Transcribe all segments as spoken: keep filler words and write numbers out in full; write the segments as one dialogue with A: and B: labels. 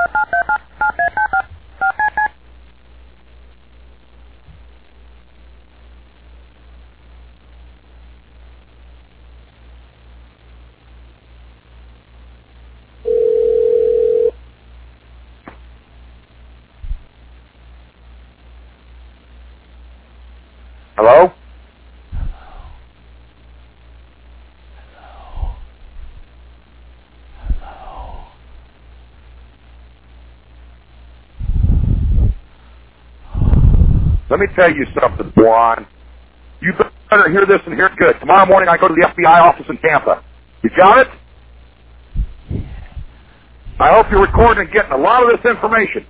A: Hello? Let me tell you something, Juan. You better hear this and hear it good. Tomorrow morning I go to the F B I office in Tampa. You got it? I hope you're recording and getting a lot of this information.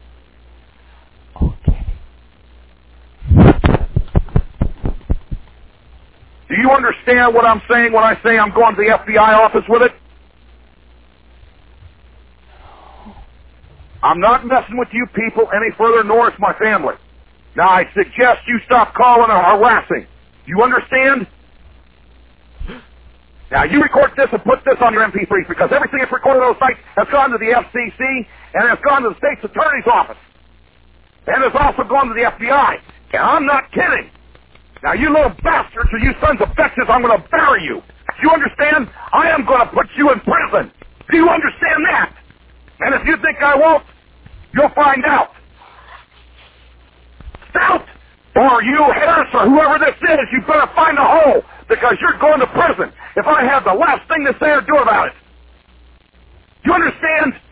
A: Do you understand what I'm saying when I say I'm going to the F B I office with it? I'm not messing with you people any further, nor is my family. Now, I suggest you stop calling or harassing. You understand? Now, you record this and put this on your M P threes, because everything that's recorded on those sites has gone to the F C C and has gone to the state's attorney's office. And has also gone to the F B I. And I'm not kidding. Now, you little bastards, or you sons of bitches, I'm going to bury you. Do you understand? I am going to put you in prison. Do you understand that? And if you think I won't, you'll find out. Stout, or you, Harris, or whoever this is, you better find a hole, because you're going to prison if I have the last thing to say or do about it. Do you understand?